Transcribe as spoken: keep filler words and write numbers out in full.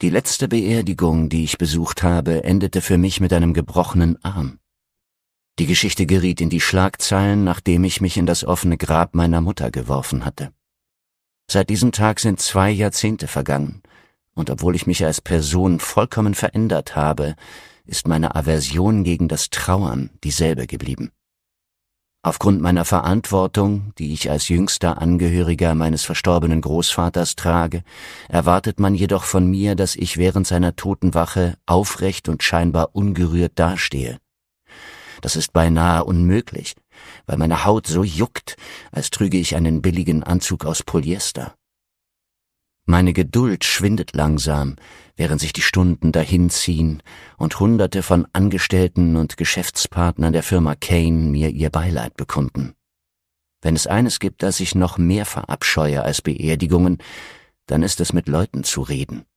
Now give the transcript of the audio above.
Die letzte Beerdigung, die ich besucht habe, endete für mich mit einem gebrochenen Arm. Die Geschichte geriet in die Schlagzeilen, nachdem ich mich in das offene Grab meiner Mutter geworfen hatte. Seit diesem Tag sind zwei Jahrzehnte vergangen, und obwohl ich mich als Person vollkommen verändert habe, ist meine Aversion gegen das Trauern dieselbe geblieben. Aufgrund meiner Verantwortung, die ich als jüngster Angehöriger meines verstorbenen Großvaters trage, erwartet man jedoch von mir, dass ich während seiner Totenwache aufrecht und scheinbar ungerührt dastehe. Das ist beinahe unmöglich, weil meine Haut so juckt, als trüge ich einen billigen Anzug aus Polyester. Meine Geduld schwindet langsam, während sich die Stunden dahinziehen und Hunderte von Angestellten und Geschäftspartnern der Firma Kane mir ihr Beileid bekunden. Wenn es eines gibt, das ich noch mehr verabscheue als Beerdigungen, dann ist es mit Leuten zu reden.